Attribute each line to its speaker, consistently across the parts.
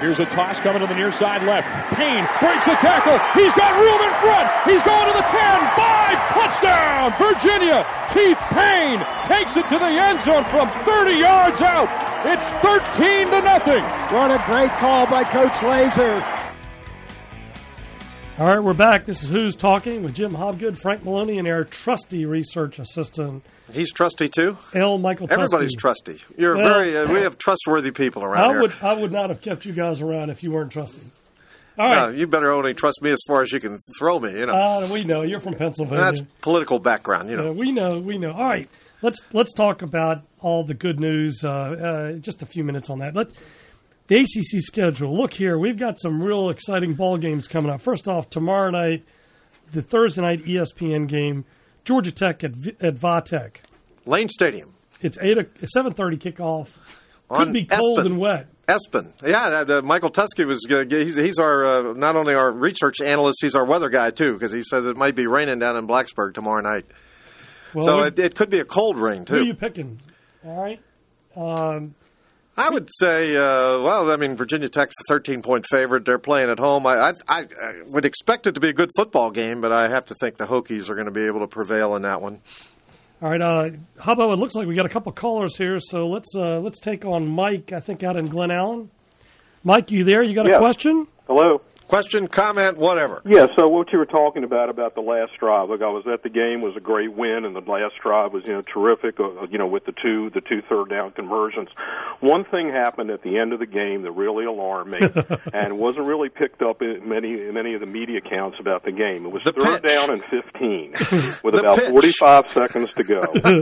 Speaker 1: Here's a toss coming to the near side left. Payne breaks a tackle. He's got room in front. He's going to the 10. 5. Touchdown, Virginia. Keith Payne takes it to the end zone from 30 yards out. It's 13-0.
Speaker 2: What a great call by Coach Laser.
Speaker 3: All right, we're back. This is Who's Talking with Jim Hobgood, Frank Maloney, and our trusty research assistant.
Speaker 4: He's trusty too.
Speaker 3: L. Michael Tusky.
Speaker 4: Everybody's trusty. You're we have trustworthy people around here.
Speaker 3: I would not have kept you guys around if you weren't trusty. All right.
Speaker 4: No, you better only trust me as far as you can throw me. You know.
Speaker 3: We know you're from Pennsylvania.
Speaker 4: That's political background. You know.
Speaker 3: We know. All right, let's talk about all the good news. Just a few minutes on that. The ACC schedule. Look here, we've got some real exciting ball games coming up. First off, tomorrow night, the Thursday night ESPN game, Georgia Tech at Vatech.
Speaker 4: Lane Stadium.
Speaker 3: It's 7:30 kickoff. Could be cold and wet.
Speaker 4: ESPN. Yeah, Michael Tusky was. He's our not only our research analyst, he's our weather guy too, because he says it might be raining down in Blacksburg tomorrow night. Well, so it could be a cold rain too.
Speaker 3: Who are you picking? All right.
Speaker 4: I would say, Virginia Tech's the 13-point favorite. They're playing at home. I would expect it to be a good football game, but I have to think the Hokies are going to be able to prevail in that one.
Speaker 3: All right, how about it looks like we got a couple callers here, so let's take on Mike, I think, out in Glen Allen. Mike, you there? You got a question?
Speaker 5: Hello.
Speaker 4: Question, comment, whatever.
Speaker 5: Yeah, so what you were talking about the last drive. Look, I was at the game, it was a great win, and the last drive was, terrific, with the two third down conversions. One thing happened at the end of the game that really alarmed me, and wasn't really picked up in many of the media accounts about the game. It was third down and 15 with about 45 seconds to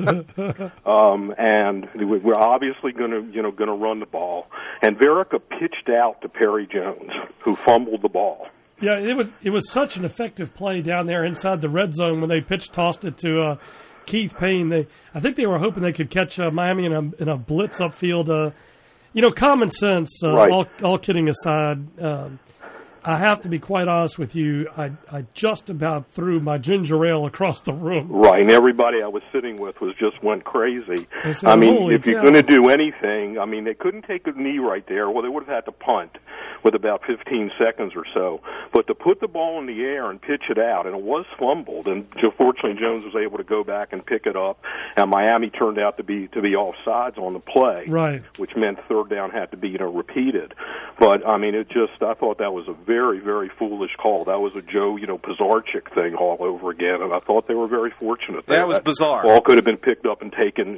Speaker 5: go. And we're obviously going to run the ball. And Verica pitched out to Perry Jones, who fumbled the ball.
Speaker 3: Yeah, it was such an effective play down there inside the red zone when they tossed it to Keith Payne. I think they were hoping they could catch Miami in a blitz upfield. Common sense.
Speaker 5: Right.
Speaker 3: All kidding aside, I have to be quite honest with you. I just about threw my ginger ale across the room.
Speaker 5: Right, and everybody I was sitting with just went crazy.
Speaker 3: Said,
Speaker 5: if you're going to do anything, they couldn't take a knee right there. Well, they would have had to punt with about 15 seconds or so. But to put the ball in the air and pitch it out, and it was fumbled, and fortunately Jones was able to go back and pick it up, and Miami turned out to be offsides on the play,
Speaker 3: right?
Speaker 5: Which meant third down had to be repeated. But I thought that was a very, very foolish call. That was a Joe Pizarchik thing all over again, and I thought they were very fortunate.
Speaker 4: That was bizarre.
Speaker 5: Ball could have been picked up and taken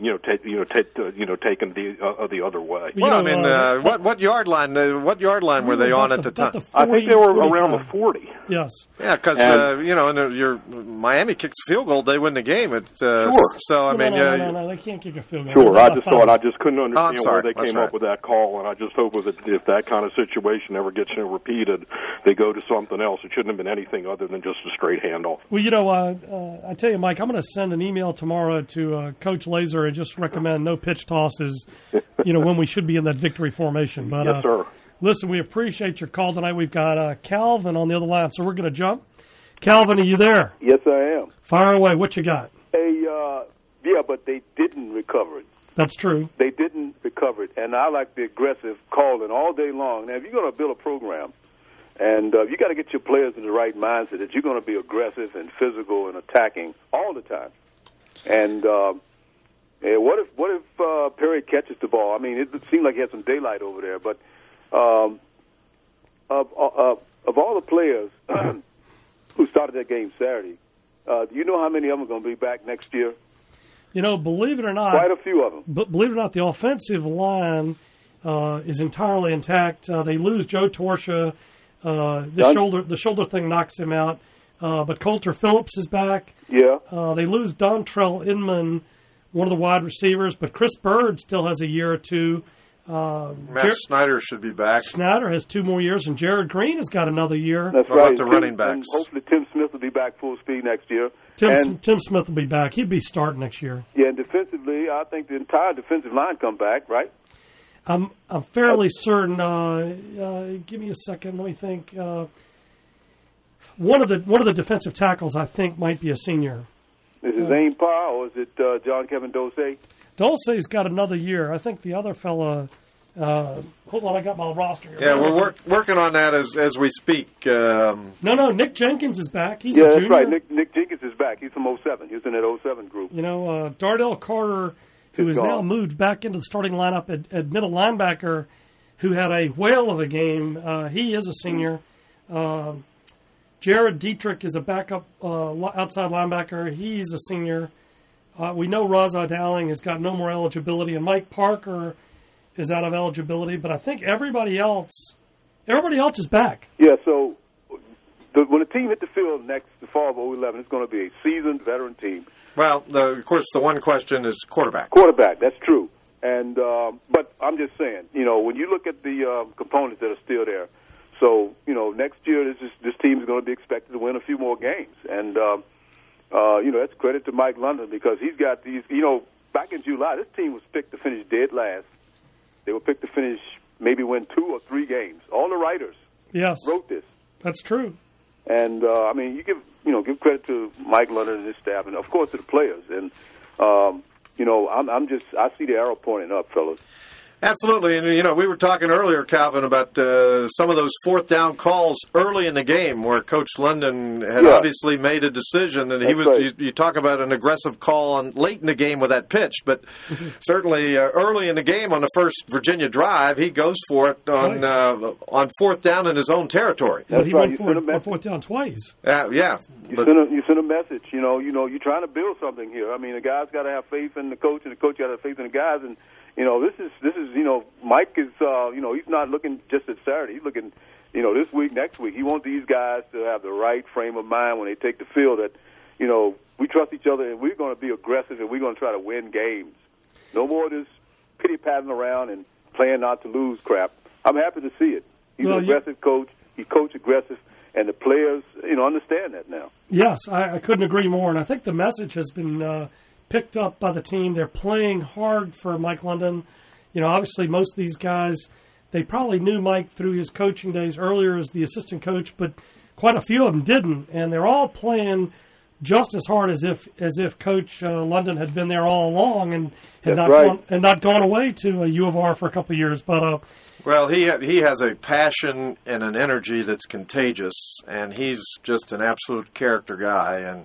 Speaker 5: taken the other way.
Speaker 4: Well, what yard line? What yard line were they on at the time?
Speaker 5: I think they were around the 40.
Speaker 3: Yes.
Speaker 4: Yeah, because your Miami kicks a field goal, they win the game.
Speaker 5: Sure.
Speaker 4: So
Speaker 3: no, they can't kick a field goal.
Speaker 5: Sure, I just couldn't understand why they came
Speaker 4: right.
Speaker 5: up with that call, and I just hope if that kind of situation ever gets repeated, they go to something else. It shouldn't have been anything other than just a straight handoff.
Speaker 3: Well, I tell you, Mike, I'm going to send an email tomorrow to Coach Laser and just recommend no pitch tosses. When we should be in that victory formation. But
Speaker 5: yes, sir.
Speaker 3: Listen, we appreciate your call tonight. We've got Calvin on the other line, so we're going to jump. Calvin, are you there?
Speaker 6: Yes, I am.
Speaker 3: Fire away. What you got?
Speaker 6: But they didn't recover it.
Speaker 3: That's true.
Speaker 6: They didn't recover it, and I like the aggressive calling all day long. Now, if you're going to build a program, and you got to get your players in the right mindset that you're going to be aggressive and physical and attacking all the time. And what if Perry catches the ball? It seemed like he had some daylight over there, but of all the players who started that game Saturday, do you know how many of them are going to be back next year?
Speaker 3: Believe it or not,
Speaker 6: quite a few of them.
Speaker 3: But believe it or not, the offensive line is entirely intact. They lose Joe Torsia. The shoulder thing knocks him out. But Coulter Phillips is back.
Speaker 6: Yeah.
Speaker 3: They lose Dontrell Inman, one of the wide receivers, but Chris Bird still has a year or two.
Speaker 4: Matt Snyder should be back.
Speaker 3: Snyder has 2 more years, and Jared Green has got another year.
Speaker 6: That's right.
Speaker 4: The running backs.
Speaker 6: And hopefully Tim Smith will be back full speed next year.
Speaker 3: Tim Smith will be back. He'd be starting next year.
Speaker 6: Yeah, and defensively, I think the entire defensive line come back, right?
Speaker 3: I'm fairly certain. Give me a second. Let me think. One of the defensive tackles, I think, might be a senior.
Speaker 6: Is it Zane Parr or is it John Kevin Dosey?
Speaker 3: Dulce's got another year. I think the other fella Hold on, I got my roster here.
Speaker 4: Yeah, we're working on that as we speak.
Speaker 3: No, Nick Jenkins is back. He's
Speaker 6: yeah,
Speaker 3: a junior.
Speaker 6: that's right. Nick Jenkins is back. He's from 07. He was in that 07 group.
Speaker 3: You know, Dardell Carter, who has now moved back into the starting lineup at middle linebacker, who had a whale of a game. He is a senior. Jared Dietrich is a backup outside linebacker. He's a senior. We know Raza Dowling has got no more eligibility, and Mike Parker is out of eligibility. But I think everybody else is back.
Speaker 6: Yeah. So when the team hit the field the fall of 2011, it's going to be a seasoned veteran team.
Speaker 4: Well, of course, the one question is quarterback.
Speaker 6: Quarterback, that's true. And but I'm just saying, when you look at the components that are still there, so next year this team is going to be expected to win a few more games, and that's credit to Mike London because he's got these. Back in July, this team was picked to finish dead last. They were picked to finish maybe win 2 or 3 games. All the writers wrote this.
Speaker 3: That's true.
Speaker 6: And you give credit to Mike London and his staff, and of course to the players. And I see the arrow pointing up, fellas.
Speaker 4: Absolutely, and we were talking earlier, Calvin, about some of those 4th down calls early in the game where Coach London had obviously made a decision, and he was. Right. You talk about an aggressive call late in the game with that pitch, but certainly early in the game on the first Virginia drive, he goes for it on 4th down in his own territory.
Speaker 3: But he went for 4th down twice.
Speaker 6: You send a message. You're trying to build something here. I mean, the guys got to have faith in the coach, and the coach got to have faith in the guys, and. This is Mike is he's not looking just at Saturday. He's looking this week, next week. He wants these guys to have the right frame of mind when they take the field. That we trust each other and we're going to be aggressive and we're going to try to win games. No more of this pity patting around and playing not to lose crap. I'm happy to see it. He's an aggressive coach. He coaches aggressive, and the players understand that now.
Speaker 3: Yes, I couldn't agree more. And I think the message has been. Picked up by the team. They're playing hard for Mike London. Obviously most of these guys, they probably knew Mike through his coaching days earlier as the assistant coach, but quite a few of them didn't. And they're all playing just as hard as if Coach London had been there all along and had not gone away to U of R for a couple of years. But
Speaker 4: well, he has a passion and an energy that's contagious, and he's just an absolute character guy. And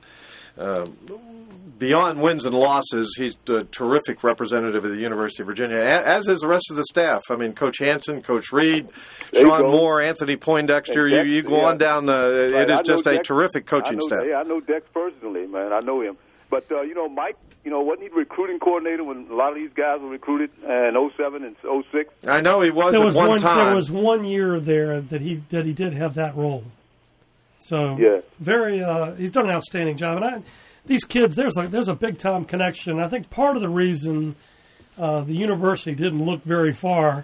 Speaker 4: beyond wins and losses, he's a terrific representative of the University of Virginia, as is the rest of the staff. I mean, Coach Hansen, Coach Reed, Sean Moore, Anthony Poindexter. You go on down. It is just a terrific coaching staff.
Speaker 6: Yeah, I know Dex personally, man. I know him. But, Mike, wasn't he the recruiting coordinator when a lot of these guys were recruited in 07 and 06?
Speaker 4: I know he was at one time.
Speaker 3: There was 1 year there that he did have that role. So, he's done an outstanding job. And these kids, there's a big-time connection. I think part of the reason the university didn't look very far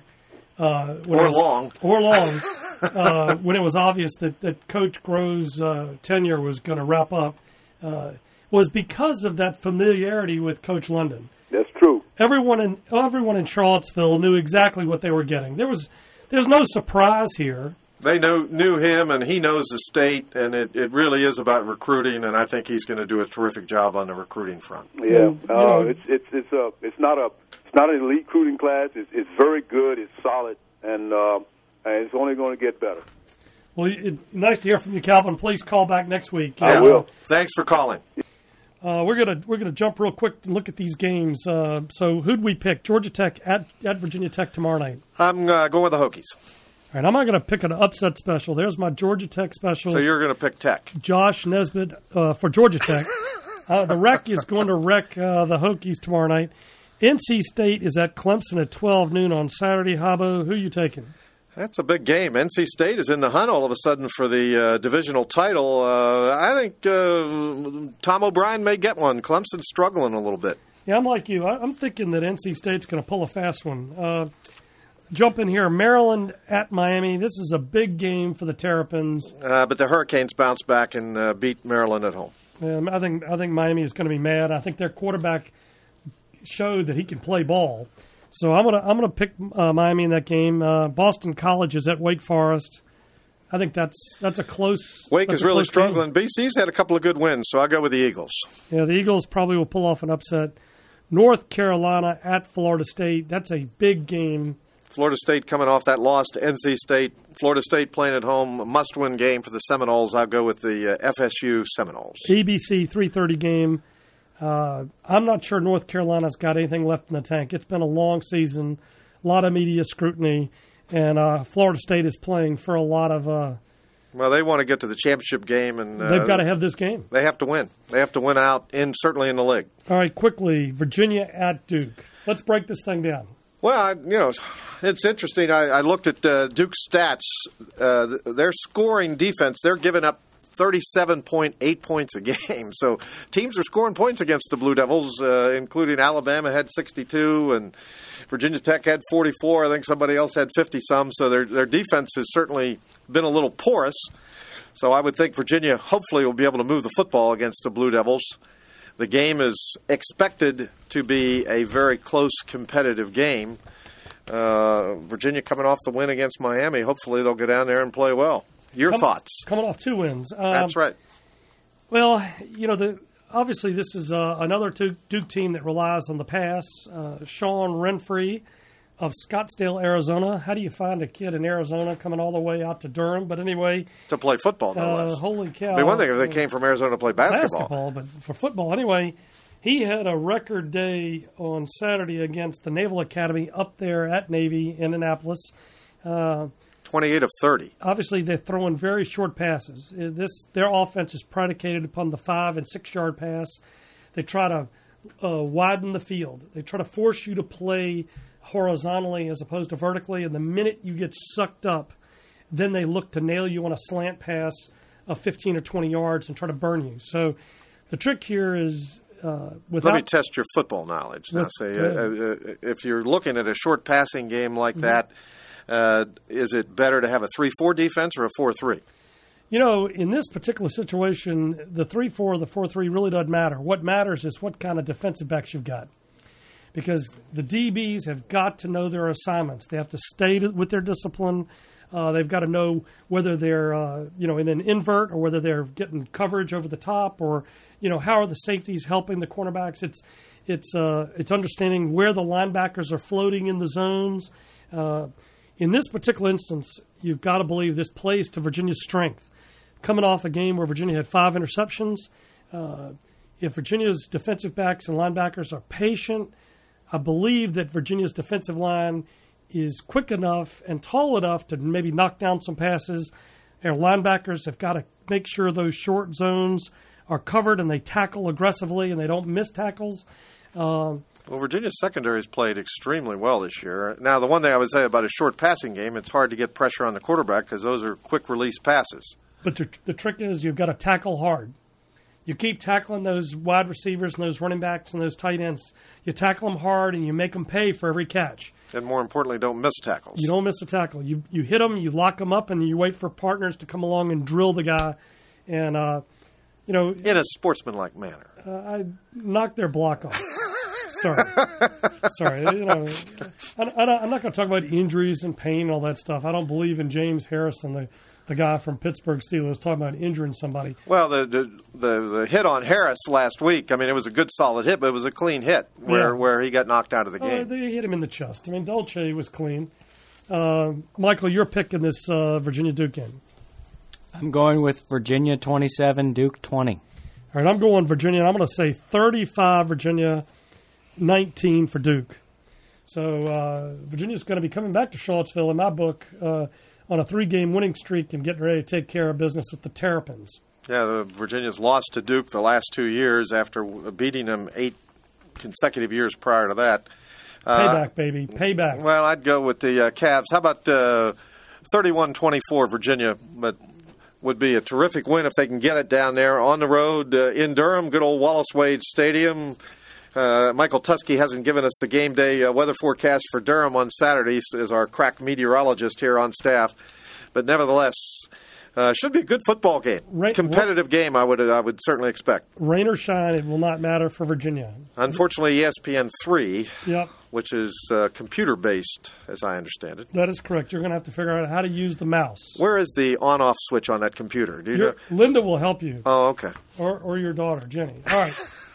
Speaker 4: long
Speaker 3: when it was obvious that Coach Groh's tenure was going to wrap up was because of that familiarity with Coach London.
Speaker 6: That's true.
Speaker 3: Everyone in Charlottesville knew exactly what they were getting. There's no surprise here.
Speaker 4: They knew him, and he knows the state, and it really is about recruiting. And I think he's going to do a terrific job on the recruiting front.
Speaker 6: Yeah, it's not an elite recruiting class. It's very good. It's solid, and it's only going to get better.
Speaker 3: Well, nice to hear from you, Calvin. Please call back next week.
Speaker 6: I will.
Speaker 4: Thanks for calling.
Speaker 3: We're gonna jump real quick and look at these games. So who'd we pick? Georgia Tech at Virginia Tech tomorrow night. I'm
Speaker 4: going with the Hokies.
Speaker 3: All right, I'm not going to pick an upset special. There's my Georgia Tech special.
Speaker 4: So you're going to pick Tech.
Speaker 3: Josh Nesbitt for Georgia Tech. The Wreck is going to wreck the Hokies tomorrow night. NC State is at Clemson at 12 noon on Saturday. Habbo, who are you taking?
Speaker 4: That's a big game. NC State is in the hunt all of a sudden for the divisional title. I think Tom O'Brien may get one. Clemson's struggling a little bit.
Speaker 3: Yeah, I'm like you. I'm thinking that NC State's going to pull a fast one. Jump in here, Maryland at Miami. This is a big game for the Terrapins.
Speaker 4: But the Hurricanes bounce back and beat Maryland at home.
Speaker 3: I think Miami is going to be mad. I think their quarterback showed that he can play ball. So I'm gonna pick Miami in that game. Boston College is at Wake Forest. I think that's a close.
Speaker 4: Wake is really struggling. Game. BC's had a couple of good wins, so I'll go with the Eagles.
Speaker 3: Yeah, the Eagles probably will pull off an upset. North Carolina at Florida State. That's a big game.
Speaker 4: Florida State coming off that loss to NC State. Florida State playing at home, a must-win game for the Seminoles. I'll go with the FSU Seminoles.
Speaker 3: ABC 3:30 game. I'm not sure North Carolina's got anything left in the tank. It's been a long season, a lot of media scrutiny, and Florida State is playing for a lot of
Speaker 4: well, they want to get to the championship game, and
Speaker 3: they've got to have this game.
Speaker 4: They have to win. They have to win out, certainly in the league.
Speaker 3: All right, quickly, Virginia at Duke. Let's break this thing down.
Speaker 4: Well, it's interesting. I looked at Duke's stats. Their scoring defense, they're giving up 37.8 points a game. So teams are scoring points against the Blue Devils, including Alabama had 62 and Virginia Tech had 44. I think somebody else had 50-some. So their defense has certainly been a little porous. So I would think Virginia hopefully will be able to move the football against the Blue Devils. The game is expected to be a very close competitive game. Virginia coming off the win against Miami. Hopefully they'll go down there and play well. Your thoughts?
Speaker 3: Coming off 2 wins.
Speaker 4: That's right.
Speaker 3: Well, obviously this is another Duke team that relies on the pass. Sean Renfree of Scottsdale, Arizona. How do you find a kid in Arizona coming all the way out to Durham? But anyway.
Speaker 4: To play football, no less.
Speaker 3: Holy cow.
Speaker 4: It'd be one thing if they came from Arizona to play basketball.
Speaker 3: But for football, anyway, he had a record day on Saturday against the Naval Academy up there at Navy, Indianapolis.
Speaker 4: 28 of 30.
Speaker 3: Obviously, they're throwing very short passes. Their offense is predicated upon the 5- and 6-yard pass. They try to widen the field. They try to force you to play horizontally as opposed to vertically, and the minute you get sucked up, then they look to nail you on a slant pass of 15 or 20 yards and try to burn you. So the trick here is
Speaker 4: let me test your football knowledge. Now, if you're looking at a short passing game like that, is it better to have a 3-4 defense or a 4-3?
Speaker 3: In this particular situation, the 3-4 or the 4-3 really doesn't matter. What matters is what kind of defensive backs you've got. Because the DBs have got to know their assignments. They have to stay with their discipline. They've got to know whether they're in an invert or whether they're getting coverage over the top, or how are the safeties helping the cornerbacks. It's understanding where the linebackers are floating in the zones. In this particular instance, you've got to believe this plays to Virginia's strength. Coming off a game where Virginia had 5 interceptions, if Virginia's defensive backs and linebackers are patient, I believe that Virginia's defensive line is quick enough and tall enough to maybe knock down some passes. Their linebackers have got to make sure those short zones are covered and they tackle aggressively and they don't miss tackles.
Speaker 4: Well, Virginia's secondary has played extremely well this year. Now, the one thing I would say about a short passing game, it's hard to get pressure on the quarterback because those are quick-release passes.
Speaker 3: But the trick is you've got to tackle hard. You keep tackling those wide receivers and those running backs and those tight ends. You tackle them hard and you make them pay for every catch.
Speaker 4: And more importantly, don't miss tackles.
Speaker 3: You don't miss a tackle. You hit them, you lock them up, and you wait for partners to come along and drill the guy. And,
Speaker 4: in a sportsmanlike manner.
Speaker 3: I knocked their block off. Sorry. I'm not going to talk about injuries and pain and all that stuff. I don't believe in James Harrison, the guy from Pittsburgh Steelers, talking about injuring somebody.
Speaker 4: Well, the hit on Harris last week, it was a good solid hit, but it was a clean hit where he got knocked out of the game.
Speaker 3: They hit him in the chest. Dolce was clean. Michael, you're picking this Virginia Duke game.
Speaker 7: I'm going with Virginia 27, Duke 20.
Speaker 3: All right, I'm going Virginia, and I'm going to say 35 Virginia, 19 for Duke. So Virginia's going to be coming back to Charlottesville, in my book, on a 3-game winning streak and getting ready to take care of business with the Terrapins.
Speaker 4: Yeah, Virginia's lost to Duke the last 2 years after beating them 8 consecutive years prior to that.
Speaker 3: Payback, baby, payback.
Speaker 4: Well, I'd go with the Cavs. How about 31-24 Virginia? But would be a terrific win if they can get it down there on the road in Durham, good old Wallace Wade Stadium. Michael Tusky hasn't given us the game day weather forecast for Durham on Saturday as our crack meteorologist here on staff. But nevertheless, should be a good football game. Competitive game, I would certainly expect.
Speaker 3: Rain or shine, it will not matter for Virginia.
Speaker 4: Unfortunately, ESPN 3,
Speaker 3: yep,
Speaker 4: which is computer-based, as I understand it.
Speaker 3: That is correct. You're going to have to figure out how to use the mouse.
Speaker 4: Where is the on-off switch on that computer? Do you know?
Speaker 3: Linda will help you.
Speaker 4: Oh, okay.
Speaker 3: Or your daughter, Jenny. All right.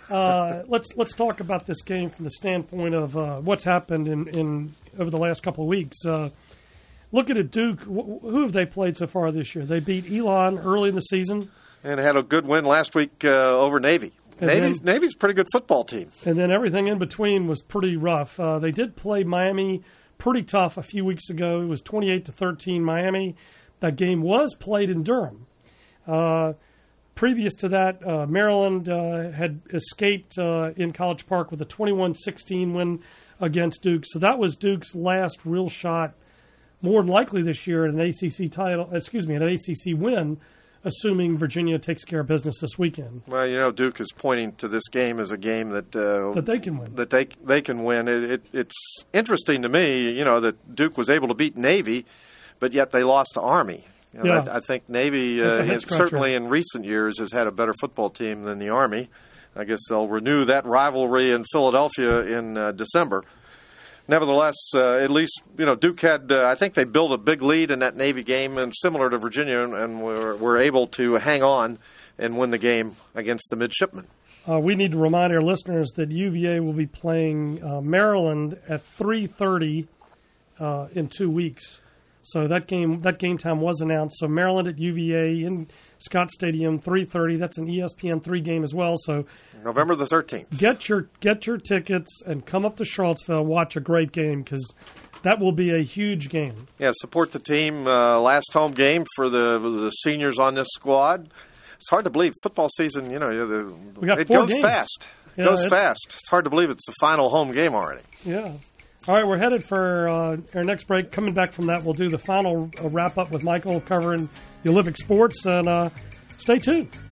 Speaker 3: Let's talk about this game from the standpoint of what's happened in over the last couple of weeks. Looking at Duke, who have they played so far this year? They beat Elon early in the season.
Speaker 4: And had a good win last week over Navy. Navy's a pretty good football team.
Speaker 3: And then everything in between was pretty rough. They did play Miami pretty tough a few weeks ago. It was 28-13 Miami. That game was played in Durham. Previous to that, Maryland had escaped in College Park with a 21-16 win against Duke. So that was Duke's last real shot, more than likely this year, at an ACC title. An ACC win, assuming Virginia takes care of business this weekend.
Speaker 4: Well, Duke is pointing to this game as a game that
Speaker 3: they can win.
Speaker 4: That they can win. It's interesting to me, that Duke was able to beat Navy, but yet they lost to Army. I think Navy, certainly in recent years, has had a better football team than the Army. I guess they'll renew that rivalry in Philadelphia in December. Nevertheless, at least, Duke had, I think they built a big lead in that Navy game, and similar to Virginia, and were able to hang on and win the game against the midshipmen.
Speaker 3: We need to remind our listeners that UVA will be playing Maryland at 3:30 in 2 weeks. So that game time was announced. So Maryland at UVA in Scott Stadium, 3:30. That's an ESPN3 game as well. So
Speaker 4: November the 13th.
Speaker 3: Get your tickets and come up to Charlottesville. Watch a great game because that will be a huge game.
Speaker 4: Yeah, support the team. Last home game for the seniors on this squad. It's hard to believe football season.
Speaker 3: We got
Speaker 4: it
Speaker 3: 4
Speaker 4: goes
Speaker 3: games.
Speaker 4: fast. It goes fast. It's hard to believe it's the final home game already.
Speaker 3: Yeah. All right, we're headed for our next break. Coming back from that, we'll do the final wrap-up with Michael covering the Olympic sports, and stay tuned.